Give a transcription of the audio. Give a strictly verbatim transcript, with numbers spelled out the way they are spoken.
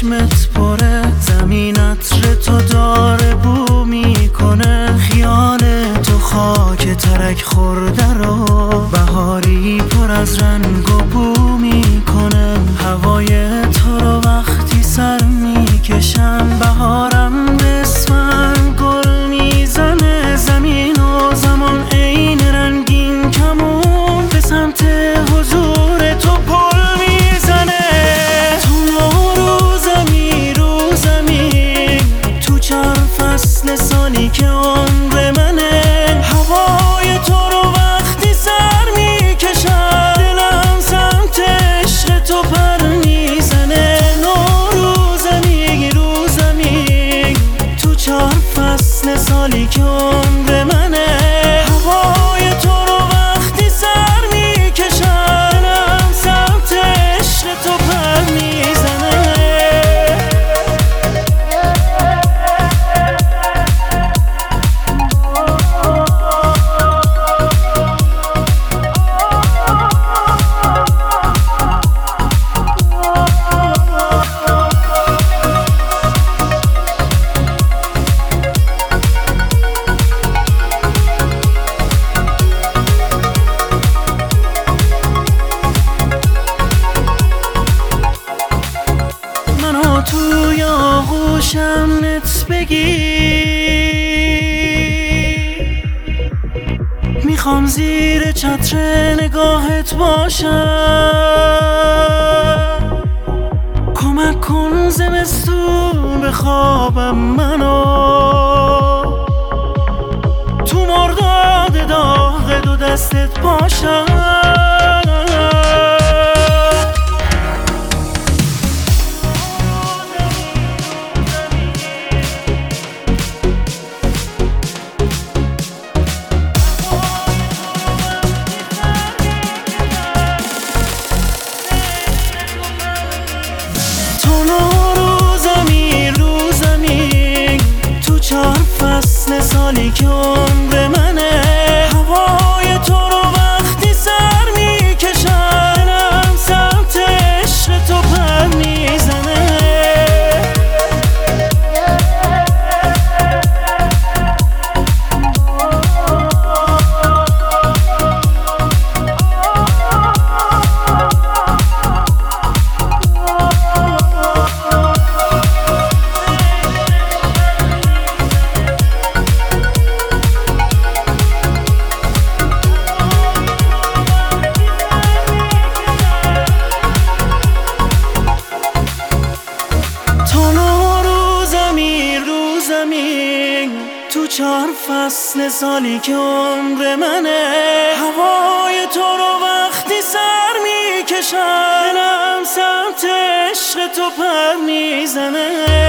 چشمت پره، زمین عطر تو داره بو میکنه، خیال تو خاک ترک خورده رو بهاری پر از رنگ و بو میکنه. هوای تو رو وقتی سر میکشم، بهارم به اسفند گل میزنه، زمین و زمان عین رنگین کمون به سمت حضور تو پل میزنه. تو نو زمین رو زمین، تو چهار فصل سالی که عمر منه، هوای تو رو وقتی سر میکشم، دلم سمت عشق تو پر میزنه. نو رو زمین رو زمین، تو چهار فصل سالی که عمر منه، هوای تو رو وقتی سر میکشم، دلم سمت عشق تو پر میزنه. توی آغوشم نت بگیر، میخوام زیر چتر نگاهت باشم، کمک کن زمستون بخوابم منو، تو مرداد داغ دو دستت باشم. فصل سالی که عمر منه، هوای تو رو وقتی سر میکشم، دلم سمت عشق تو پر میزنه. تو چهار فصل سالی که عمر منه، هوای تو رو وقتی سر میکشم، دلم سمت عشق تو پر میزنه.